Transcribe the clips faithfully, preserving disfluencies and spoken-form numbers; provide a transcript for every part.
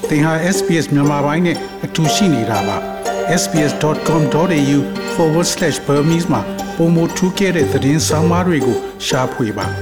သင်ဟာ S B S မြန်မာပိုင်းနဲ့အတူရှိနေတာပါ s b s dot com dot a u forward slash burmese မှာပုံမထူးခဲ့တဲ့သတင်းစာမားတွေကိုရှားဖွေပါ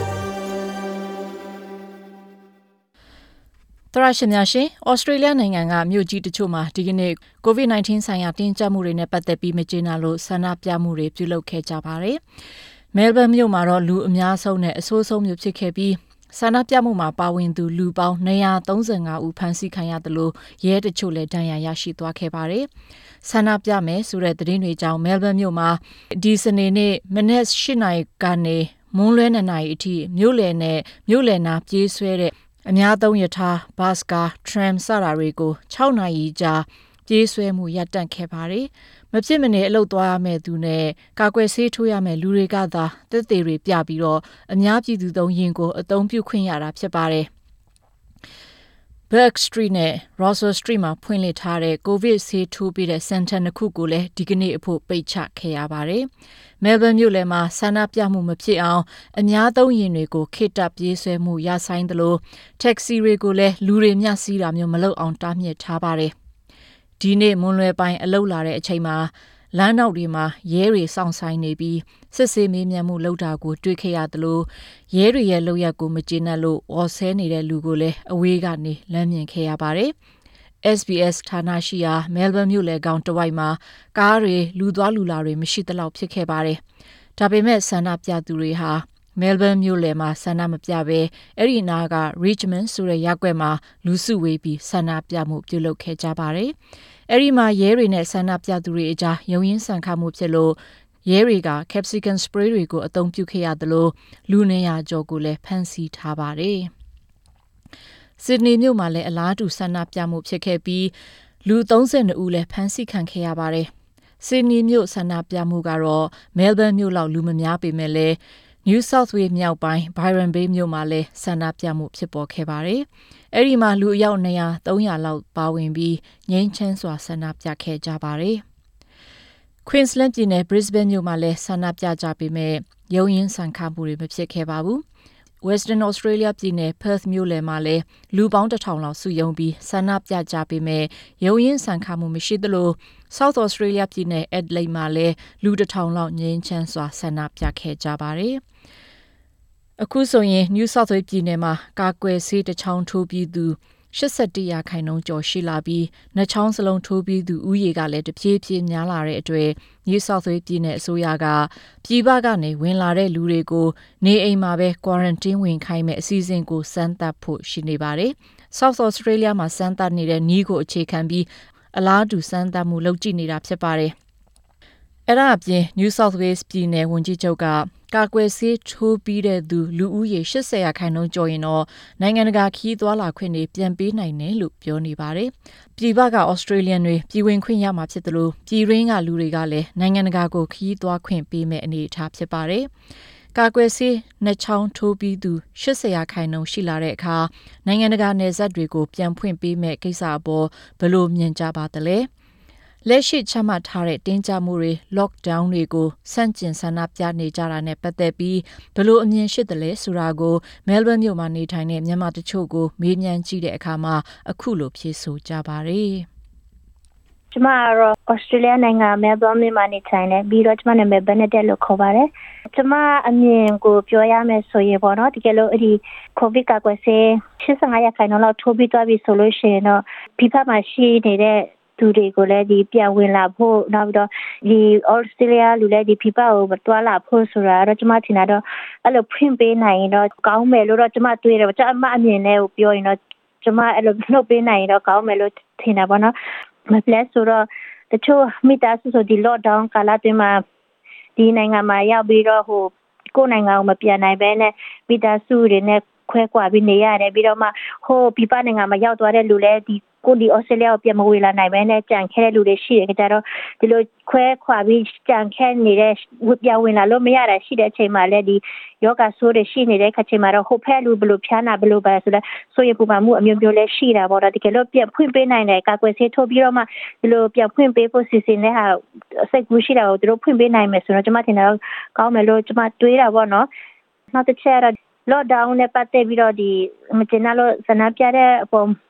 တရရှိများရှင်ဩစတြေးလျနိုင်ငံကမြို့ကြီးတချို့မှာဒီကနေ့ ကိုဗစ် ၁၉ ဆိုင်ရာတင်းကျပ်မှုတွေနဲ့ပတ်သက်ပြီးမကျေနပ်လို့ဆန္ဒပြမှုတွေပြုလုပ်ခဲ့ကြပါတယ်။မဲလ်ဘန်မြို့မှာတော့လူအများဆုံးနဲ့အဆိုးဆုံးမြို့ဖြစ်ခဲ့ပြီးဆန္ဒပြမှုမှာပါဝင်သူလူပေါင်း၂၃၅ဦးဖမ်းဆီးခံရတယ်လို့ရဲတချို့လည်းဒဏ်ရာရရှိသွားခဲ့ပါတယ်။ဆန္ဒပြမယ်ဆိုတဲ့သတင်းတွေကြောင့်မဲလ်ဘန်မြို့မှာဒီစနေနေ့မနက်၈နာရီကနေမွန်းလွဲ၂နာရီအထိမြို့လယ်နဲ့မြို့လယ်နာပြေးဆွဲတဲ့အများသုံးရထားဘတ်စကားထရမ်စတာတွေကို၆နာရီကြာပြေးဆွဲမှုရပ်တန့်ခဲ့ပါတယ်။မဖြစ်မနေအလုပ်သွားရမယ့်သူနဲ့ကာကွယ်ဆေးထိုးရမယ့်လူတွေကသာသက်သေတွေပြပြီးတော့အများပြည်သူသုံးရင်ကိုအသုံးပြုခွင့်ရတာဖြစ်ပါတယ်။ Burke Street နဲ့ Russell Street မှာဖွင့်လှစ်ထားတဲ့ကိုဗစ်ဆေးထိုးပေးတဲ့စင်တာနှစ်ခုကိုလည်းဒီကနေ့အဖို့ပိတ်ချခဲ့ရပါတယ်။ မဲလ်ဘန်မြို့လယ်မှာဆန္ဒပြမှုမဖြစ်အောင်အများသုံးယာဉ်တွေကိုခေတ္တပြေးဆွဲမှုရဆိုင်သလိုတက္ကစီတွေကိုလည်းလူတွေမျှစီးတာမျိုးမလုပ်အောင်တားမြစ်ထားပါတယ်။ဒီနေ့မွန်းလွဲပိုင်းအလုပ်လာတဲ့အချိန်မှာလမ်းနောက်တွေမှာရဲတွေစောင့်ဆိုင်နေပြီးစစ်ဆေးမေးမြန်းမှုလုပ်တာကိုတွေ့ခဲ့ရသလိုရဲတွေရဲ့လုပ်ရက်ကိုမကျေနပ်လို့အော်ဆဲနေတဲ့လူကိုလည်းအဝေးကနေလမ်းမြင်ခဲ့ရပါတယ်။ S B S ဌာနရှိရာမဲလ်ဘန်မြို့လယ်ကောင်တဝိုက်မှာကားတွေလူသွားလူလာတွေမရှိသလောက်ဖြစ်ခဲ့ပါတယ်။ဒါပေမဲ့ဆန္ဒပြသူတွေဟာမဲလ်ဘန်မြို့လယ်မှာဆန္ဒမပြဘဲအဲ့ဒီနားက Richmond ဆိုတဲ့ရပ်ကွက်မှာလူစုဝေးပြီးဆန္ဒပြမှုပြုလုပ်ခဲ့ကြပါတယ်။အဲ့ဒီမှာရဲတွေနဲ့ဆန္ဒပြသူတွေအကြားရုန်းရင်းဆန်ခတ်မှုဖြစ်လို့ရဲတွေက capsicum spray တွေကိုအသုံးပြုခဲ့ရသလိုလူနေရာကျော်ကိုလည်းဖမ်းဆီးထားပါတယ်။ဆစ်ဒနီမြို့မှာလည်းအလားတူဆန္ဒပြမှုဖြစ်ခဲ့ပြီးလူ၃၂ဦးလည်းဖမ်းဆီးခံခဲ့ရပါတယ်။ဆစ်ဒနီမြို့ဆန္ဒပြမှုကတော့မဲလ်ဘန်မြို့လောက်လူမများပေမဲ့လည်းNew South Wales မြောက်ပိုင်း Byron Bay မြို့မှာလည်းဆန္ဒပြမှုဖြစ်ပေါ်ခဲ့ပါတယ်။အဲ့ဒီမှာလူအယောက်၂၀၀ ၃၀၀လောက်ပါဝင်ပြီးငြိမ်းချမ်းစွာဆန္ဒပြခဲ့ကြပါတယ်။ Queensland ပြည်နယ် Brisbane မြို့မှာလည်းဆန္ဒပြကြပေမဲ့ရုန်းရင်းဆန်ခတ်မှုတွေမဖြစ်ခဲ့ပါဘူး။ Western Australia ပြည်နယ် Perth မြို့လယ်မှာလည်းလူပေါင်းတစ်ထောင်လောက်စုရုံးပြီးဆန္ဒပြကြပေမဲ့ရုန်းရင်းဆန်ခတ်မှုမရှိသလို South Australia ပြည်နယ် Adelaide မှာလည်းလူတစ်ထောင်လောက်ငြိမ်းချမ်းစွာဆန္ဒပြခဲ့ကြပါတယ်။အခုဆိုရင် New South Wales ပြည်နယ်မှာကာကွယ်ဆေးတစ်ချောင်းထိုးပြီးသူ၈၁ရာခိုင်နှုန်းကျော်ရှိလာပြီးနှစ်ချောင်းစလုံးထိုးပြီးသူဦးရေကလည်းတဖြည်းဖြည်းများလာတဲ့အတွက် New South Wales ပြည်နယ်အစိုးရကပြည်ပကနေဝင်လာတဲ့လူတွေကိုနေအိမ်မှာပဲ quarantine ဝင်ခိုင်းမဲ့အစီအစဉ်ကိုစမ်းသပ်ဖို့ရှိနေပါတယ်။ South Australia မှာစမ်းသပ်နေတဲ့နည်းကိုအခြေခံပြီးအလားတူစမ်းသပ်မှုလုပ်ကြည့်နေတာဖြစ်ပါတယ်။အဲ့ဒါအပြင် New South Wales ပြည်နယ်ဝန်ကြီးချုပ်ကကာကွယ်ဆေးထိုးပြီးတဲ့သူလူဦးရေ၈၀ရာခိုင်နှုန်းကျော်ရင်တော့နိုင်ငံတကာခီးသွားလာခွင့်တွေပြန်ပေးနိုင်တယ်လို့ပြောနေပါတယ်။ပြည်ပက Australian တွေပြည်ဝင်ခွင့်ရမှာဖြစ်တယ်လို့ပြည်ရင်းကလူတွေကလည်းနိုင်ငံတကာကိုခီးသွားခွင့်ပေးမဲ့အနေအထားဖြစ်ပါတယ်။ကာကွယ်ဆေးနှစ်ချောင်းထိုးပြီးသူ၈၀ရာခိုင်နှုန်းရှိလာတဲ့အခါနိုင်ငံတကာနယ်စပ်တွေကိုပြန်ဖွင့်ပေးမဲ့ကိစ္စအပေါ်ဘယ်လိုမြင်ကြပါသလဲ။လက်ရှိချမှတ်ထားတဲ့တင်းကျပ်မှုတွေ lockdown တွေကိုစန့်ကျင်ဆန္ဒပြနေကြတာနဲ့ပတ်သက်ပြီးဘယ်လိုအမြင်ရှိသလဲဆိုတာကိုမဲလ်ဘန်မြို့မှာနေထိုင်တဲ့မြန်မာတချို့ကိုမေးမြန်းကြည့်တဲ့အခါမှာအခုလိုဖြေဆိုကြပါတယ်။ကျမကတော့ Australia နိုင်ငံမဲလ်ဘန်မြို့မှာနေထိုင်တယ်ပြီးတော့ကျမနာမည် Bernadette လို့ခေါ်ပါတယ်။ကျမအမြင်ကိုပြောရမယ်ဆိုရင်ပေါ့နော်တကယ်လို့အဲ့ဒီ COVID ကာကွယ်ဆေး၈၅ရာခိုင်နှုန်းလောက်ထိုးပြီးသွားပြီဆိုလို့ရှိရင်တော့ပြည်ပမှာရှိနေတဲ့သူတွေကိုလည်းဒီပြန်ဝင်လာဖို့နောက်ပြီးတော့ဒီ Australia လူလည်းဒီပြည်ပကိုတွားလာဖို့ဆိုတာတော့ကျမထင်တာတော့အဲ့လိုဖွင့်ပေးနိုင်ရင်တော့ကောင်းမယ်လို့တော့ကျမတွေးတယ်ကျမအမြင်နဲ့ကိုပြောရင်တော့ကျမအဲ့လိုလုပ်ပေးနိုင်ရင်တော့ကောင်းမယ်လို့ထင်တာပေါ့နော်မပလက်ဆိုတော့တချို့မိသားစုဆိုဒီ lockdown ကာလတွင်မှာဒီနိုင်ငံမှာရောက်ပြီးတော့ဟိုကိုယ်နိုင်ငံကိုမပြန်နိုင်ဘဲနဲ့မိသားစုတွေနဲ့ခွဲကွာပြီးနေရတယ်ပြီးတော့မှဟိုပြည်ပနိုင်ငံမှာရောက်သွားတဲ့လူလည်းဒီကိုဒီ Australia ကိုပြန်မဝင်လာနိုင်ဘဲနဲ့ကြံခဲ့တဲ့လူတွေရှိတယ်ကြတော့ဒီလိုခွဲခွာပြီးကြံခဲ့နေတဲ့ပြန်ဝင်လာလို့မရတာရှိတဲ့အချိန်မှာလည်းဒီယောဂဆိုးတွေရှိနေတဲ့ခါချိန်မှာတော့ဟိုဖက်လူဘလို့ဖျားနာဘလို့ပဲဆိုတော့ဆိုရပူပါမှုအမျိုးမျိုးလည်းရှိတာပေါ့တော့တကယ်လို့ပြန်ဖွင့်ပေးနိုင်တယ်ကာကွယ်ဆေးထိုးပြီးတော့မှဒီလိုပြန်ဖွင့်ပေးဖို့စီစဉ်တဲ့ဟာစိတ်ကူးရှိတာကိုသူတို့ဖွင့်ပေးနိုင်မယ်ဆိုတော့ကျွန်မထင်တယ်ကောင်းမယ်လို့ကျွန်မတွေးတာပေါ့နော်နောက်တစ်ချက်တော့ lockdown နဲ့ပတ်သက်ပြီးတော့ဒီမကျင်းလို့ဆန္ဒပြတဲ့အပေါ်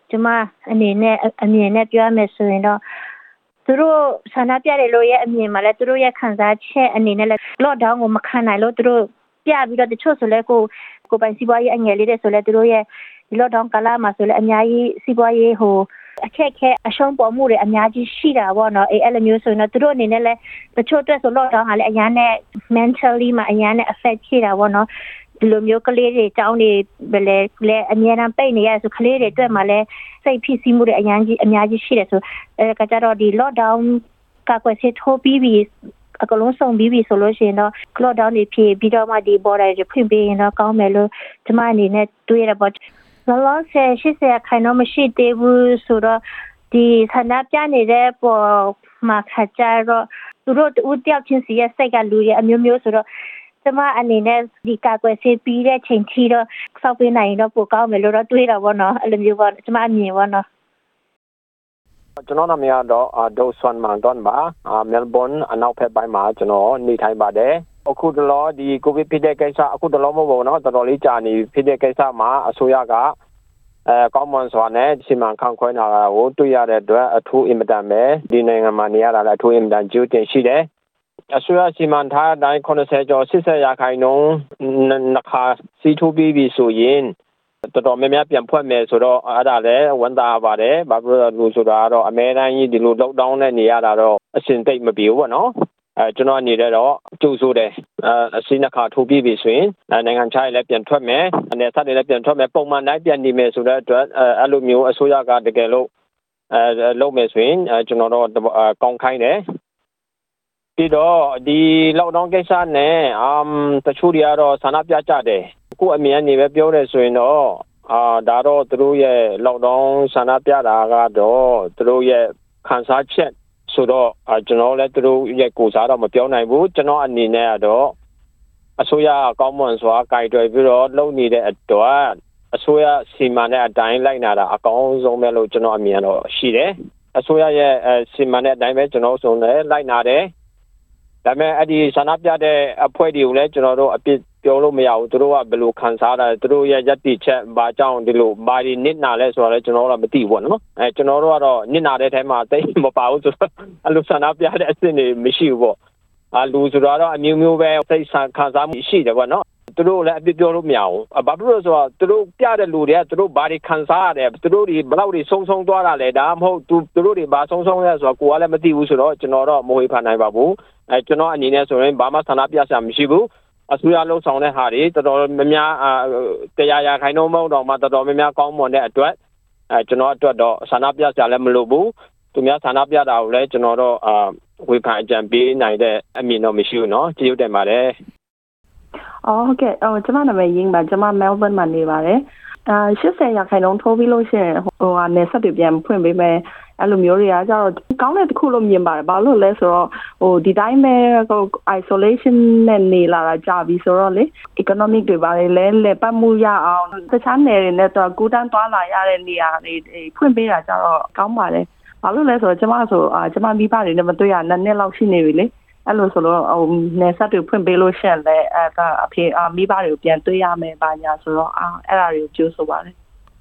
ကျမအနေနဲ့အမြင်နဲ့ပြောရမယ်ဆိုရင်တော့သူတို့ဆန္ဒပြတဲ့လူရဲ့အမြင်မှာလည်းသူတို့ရဲ့ခံစားချက်အနေနဲ့လည်း lockdown ကိုမခံနိုင်လို့သူတို့ပြပြီးတော့တချို့ဆိုလဲကိုကိုပိုင်စီးပွားရေးအငယ်လေးတွေဆိုလဲသူတို့ရဲ့ lockdown ကာလမှာဆိုလဲအများကြီးစီးပွားရေးဟိုအခက်ခဲအရှုံးပေါ်မှုတွေအများကြီးရှိတာပေါ့နော်အဲ့လိုမျိုးဆိုရင်တော့သူတို့အနေနဲ့လည်းတချို့အတွက်ဆို lockdown ကလည်းအများနဲ့ mentally မှာအများနဲ့ affect ဖြစ်တာပေါ့နော်ဒီလိုမျိုးကလေးတွေတောင်းနေဘယ်လဲလဲအများအားပိတ်နေရဆိုကလေးတွေအတွက်မှလည်းစိတ်ဖြစ်စီမှုတွေအများကြီးအများကြီးရှိတယ်ဆိုအဲကကြတော့ဒီ lockdown ကကွယ်စစ်ထိုးပြီးပြီးအကလုံးဆုံးပြီးပြီဆိုလို့ရှိရင်တော့ lockdown တွေဖြစ်ပြီးတော့မှဒီ border တွေဖွင့်ပေးရင်တော့ကောင်းမယ်လို့ကျမအနေနဲ့တွေးရပါလောလောဆယ်ရှိစရာခိုင်တော့မရှိသေးဘူးဆိုတော့ဒီဆန္ဒပြနေတဲ့ပေါ်မှာခါကြတော့သူတို့ဦးတယောက်ချင်းစီရဲ့စိတ်ကလူရဲ့အမျိုးမျိုးဆိုတော့ကျမအနေနဲ့ဒီကာကွယ်ဆေးပြီးတဲ့ချိန်ထိတော့စောက်ပေးနိုင်တော့ပိုကောင်းမယ်လို့တော့တွေးတာပေါ့နော်အဲ့လိုမျိုးပေါ့ကျမအမြင်ပေါ့နော်ကျွန်တော်နာမည်တော့ဒိုဆွမ်မန်တွန်ပါမဲလ်ဘွန်အနောက်ဘက်ပိုင်းမှာကျွန်တော်နေထိုင်ပါတယ်အခုတလောဒီကိုဗစ်ဖြစ်တဲ့ကိစ္စအခုတလောမဟုတ်ဘူးနော်တော်တော်လေးကြာနေဖြစ်တဲ့ကိစ္စမှာအစိုးရကအဲကောင်းမွန်စွာနဲ့စီမံခန့်ခွဲတာကိုတွေ့ရတဲ့အတွက်အထူးအင်မတန်ပဲဒီနိုင်ငံမှာနေရတာလည်းအထူးအင်မတန်ကျိုးတင်ရှိတယ်အစိုးရစီမံထားတဲ့အတိုင်း80ကျော်80ရာခိုင်နှုန်းနှစ်ခါစီထိုးပြီးပြီဆိုရင်တော်တော်များများပြန်ဖွင့်မယ်ဆိုတော့အဲ့ဒါလည်းဝန်တာပါတယ်ဘာဖြစ်လို့ဆိုတာကတော့အမဲတိုင်းကြီးဒီလို lockdown နဲ့နေရတာတော့အဆင်သိပ်မပြေဘူးပေါ့နော်အဲကျွန်တော်အနေနဲ့တော့ကြိုးဆိုတယ်အစီနှစ်ခါထိုးပြီးပြီဆိုရင်နိုင်ငံခြားလည်းပြန်ထွက်မယ်အနေဆက်တွေလည်းပြန်ထွက်မယ်ပုံမှန်တိုင်းပြန်နေမယ်ဆိုတဲ့အတွက်အဲ့လိုမျိုးအစိုးရကတကယ်လို့အဲလုပ်မယ်ဆိုရင်ကျွန်တော်တို့ကောင်းခိုင်းတယ်ပြီးတော့ဒီ lockdown ကိစ္စနဲ့အမ်တချို့တွေကတော့ဆန္ဒပြကြတယ်ကိုအမြင်အနေနဲ့ပြောတယ်ဆိုရင်တော့အာဒါတော့သူတို့ရဲ့ lockdown ဆန္ဒပြတာကတော့သူတို့ရဲ့ခံစားချက်ဆိုတော့ကျွန်တော်လည်းသူတို့ရဲ့ကိုစားတော့မပြောနိုင်ဘူးကျွန်တော်အနေနဲ့ကတော့အစိုးရကောင်းမွန်စွာကြိုက်တွေ့ပြီးတော့လုပ်နေတဲ့အတွက်အစိုးရစီမံတဲ့အတိုင်းလိုက်နာတာအကောင်းဆုံးပဲလို့ကျွန်တော်အမြင်တော့ရှိတယ်အစိုးရရဲ့စီမံတဲ့အတိုင်းပဲကျွန်တော်ဆိုလည်းလိုက်နာတယ်ဒါပေမဲ့အဲ့ဒီဆန္ဒပြတဲ့အဖွဲ့တွေကိုလည်းကျွန်တော်တို့အပြစ်ပြောလို့မရဘူးသူတို့ကဘယ်လိုခံစားတာသူတို့ရဲ့ယက်တိချက်ဘာကြောင့်ဒီလိုဘာဒီနစ်နာလဲဆိုတော့လည်းကျွန်တော်တို့ကမသိဘူးပေါ့နော်အဲကျွန်တော်တို့ကတော့နစ်နာတဲ့ထဲမှာတိတ်မပါဘူးဆိုတော့အလိုဆန္ဒပြတဲ့အစ်စ်တွေမရှိဘူးပေါ့အလူဆိုတော့အမျိုးမျိုးပဲစိတ်ခံစားမှုရှိတယ်ပေါ့နော်သူတို့လည်းအပြစ်ပြောလို့မရဘူးဘာဖြစ်လို့ဆိုတော့သူတို့ပြတဲ့လူတွေကသူတို့ဘာတွေခံစားရတယ်သူတို့တွေဘယ်လောက်တွေဆုံးဆုံးသွားတာလဲဒါမှမဟုတ်သူတို့တွေဘာဆုံးဆုံးလဲဆိုတော့ကိုကလည်းမသိဘူးဆိုတော့ကျွန်တော်တော့မဝေဖန်နိုင်ပါဘူးအဲကျွန်တော်အနေနဲ့ဆိုရင်ဘာမှဆန္ဒပြစရာမရှိဘူးအစိုးရလုံးဆောင်တဲ့ဟာတွေတော်တော်များများတရားရခိုင်နှုန်းမဟုတ်တော့မှတော်တော်များများကောင်းမွန်တဲ့အတွက်အဲကျွန်တော်အတွက်တော့ဆန္ဒပြစရာလည်းမလိုဘူးသူများဆန္ဒပြတာကိုလည်းကျွန်တော်တော့အာဝေဖန်အကြံပေးနိုင်တဲ့အမြင်တော့မရှိဘူးเนาะကျေးဇူးတင်ပါတယ်အော်ဟုတ်ကဲ့အော်ကျွန်မနာမည်ရင်းပါကျွန်မ Melbourne မှာနေပါတယ်အာ80ရာခိုင်နှုန်းထိုးပြီးလို့ရှိရင်ဟိုဟာနယ်ဆက်တွေပြန်ဖွင့်ပေးမယ်အဲ့လိုမျိုးတွေကကြတော့ကောင်းတဲ့တစ်ခုလို့မြင်ပါတယ်ဘာလို့လဲဆိုတော့ဟိုဒီတိုင်းပဲဟို isolation နဲ့နေလာတာကြာပြီဆိုတော့လေ economic တွေပါလေလဲပတ်မှုရအောင်တခြားနယ်တွေနဲ့တော့ကူတန်းသွားလာရတဲ့နေရာတွေဖွင့်ပေးတာကြတော့ကောင်းပါတယ်ဘာလို့လဲဆိုတော့ကျမဆိုအာကျမမိဘတွေနဲ့မတွေ့ရနှစ်နှစ်လောက်ရှိနေပြီလေအဲ့လိုဆိုတော့ဟိုနယ်ဆက်တွေဖွင့်ပေးလို့ရှိရင်လည်းအဲကအဖေအမိဘတွေကိုပြန်တွေ့ရမယ်ပါညာဆိုတော့အာအဲ့ဒါတွေကိုကြိုးဆိုပါတယ်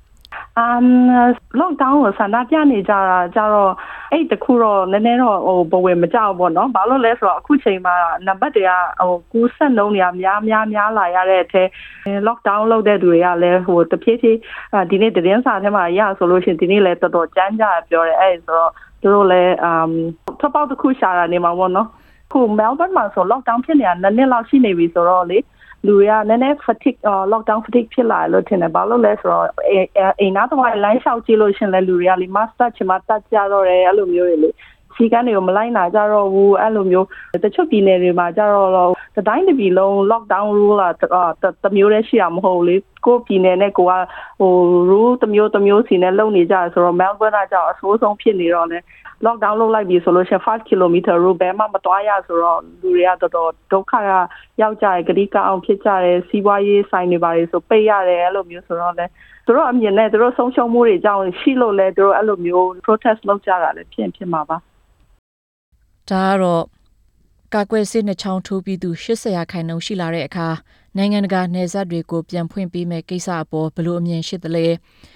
Um lockdown ကိုဆန္ဒပြနေကြတာကြတော့အဲ့တခုတော့နည်းနည်းတော့ဟိုဘဝမကြောက်ပေါ့နော်ဘာလို့လဲဆိုတော့အခုချိန်မှာနံပါတ်တွေကဟိုကူးဆက်နှုန်းတွေကများများများလာရတဲ့အထဲ lockdown လုပ်တဲ့သူတွေကလည်းဟိုတဖြည်းဖြည်းဒီနေ့သတင်းစာထဲမှာရဆိုလို့ရှိရင်ဒီနေ့လည်းတော်တော်ကြမ်းကြပြောတယ်အဲ့ဆိုတော့သူတို့လည်း um ထပ်ပေါက်တစ်ခုရှာတာနေမှာပေါ့နော်ခု Melbourne မှာဆို lockdown ဖြစ်နေတာနှစ်နှစ်လောက်ရှိနေပြီဆိုတော့လေလူတွေကနည်းနည်း fatigue lockdown fatigue ဖြစ်လာလို့ထင်တယ်ဘာလို့လဲဆိုတော့အိမ်သားတော်လိုင်းလျှောက်ကြည့်လို့ရှင်လဲလူတွေကလေ master ချင်မှတတ်ကြတော့တယ်အဲ့လိုမျိုးတွေလေစီကန်းတွေကိုမလိုက်နာကြတော့ဘူးအဲ့လိုမျိုးတချို့ပြည်နယ်တွေမှာကြတော့တတိုင်းတစ်ပြည်လုံး lockdown rule လာတမျိုးတည်းရှိရမဟုတ်လေကိုပြည်နယ်နဲ့ကိုကဟို rule တမျိုးတမျိုးစီနဲ့လုံနေကြဆိုတော့ Melbourne ကကြောက်အဆိုးဆုံးဖြစ်နေတော့လဲlockdown လုပ်လိုက်ပြီဆိုလို့ရှိရင်five kilometer route ဘယ်မှမသွားရဆိုတော့လူတွေကတော်တော်ဒုက္ခကရောက်ကြရဂတိကအောင်ဖြစ်ကြတယ်စီးပွားရေးဆိုင်တွေပါလေဆိုပိတ်ရတယ်အဲ့လိုမျိုးဆိုတော့လဲသူတို့အမြင်နဲ့သူတို့ဆုံးရှုံးမှုတွေကြောင့်ရှိလို့လဲသူတို့အဲ့လိုမျိုး protest လုပ်ကြတာလည်းဖြစ်ဖြစ်မှာပါဒါကတော့ကာကွယ်ဆေးနှစ်ချောင်းထိုးပြီးသူ80ရာခိုင်နှုန်းရှိလာတဲ့အခါနိုင်ငံတကာနယ်စပ်တွေကိုပြန်ဖွင့်ပေးမဲ့ကိစ္စအပေါ်ဘယ်လိုအမြင်ရှိသလဲ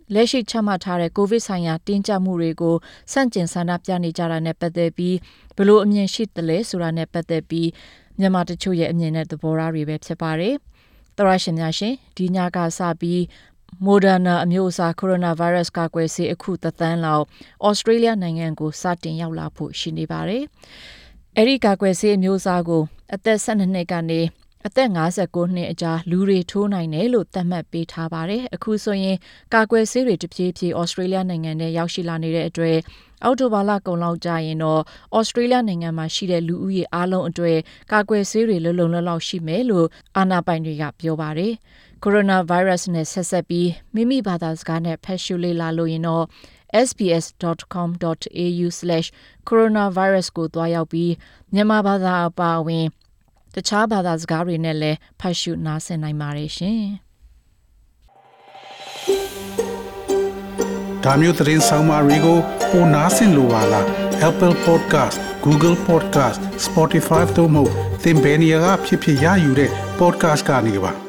လက်ရှိချမှတ်ထားတဲ့ကိုဗစ်ဆိုင်ရာတင်းကျပ်မှုတွေကိုစန့်ကျင်ဆန္ဒပြနေကြတာနဲ့ပတ်သက်ပြီးဘလို့အမြင်ရှိသလဲဆိုတာနဲ့ပတ်သက်ပြီးမြန်မာတချို့ရဲ့အမြင်နဲ့သဘောထားတွေပဲဖြစ်ပါတယ်။သရရှင်များရှင်ဒီညကစပြီး Moderna အမျိုးအစား coronavirus ကာကွယ်ဆေးအခုသသန်းလောက် Australia နိုင်ငံကိုစတင်ရောက်လာဖို့ရှိနေပါတယ်။အဲဒီကာကွယ်ဆေးအမျိုးအစားကိုအသက်၁၂နှစ်ကနေအသက်၅၉နှစ်အကြားလူတွေထိုးနိုင်တယ်လို့သတ်မှတ်ပေးထားပါတယ်။အခုဆိုရင်ကာကွယ်ဆေးတွေတဖြည်းဖြည်း Australia နိုင်ငံထဲရောက်ရှိလာနေတဲ့အတွက်အောက်တိုဘာလကုန်လောက်ကြာရင်တော့ Australia နိုင်ငံမှာရှိတဲ့လူဦးရေအားလုံးအတွက်ကာကွယ်ဆေးတွေလုံလုံလောက်လောက်ရှိမယ်လို့အာဏာပိုင်တွေကပြောပါတယ်။ Coronavirus နဲ့ဆက်ဆက်ပြီးမိမိဘာသာစကားနဲ့ဖတ်ရှုလေ့လာလို့ရင်တော့ s b s dot com dot a u slash coronavirus ကိုတွားရောက်ပြီးမြန်မာဘာသာအပါအဝင်တခြားဘာသာစကားတွေနဲ့လည်းဖတ်ရှုနားဆင်နိုင်ပါတယ်ရှင်။ဒါမျိုးသတင်းဆောင်မတွေကိုပိုနားဆင်လိုပါလား Apple Podcast, Google Podcast, Spotify တို့မှာသင်ပင်ရာဖြစ်ဖြစ်ရယူတဲ့ podcast ကနေပါ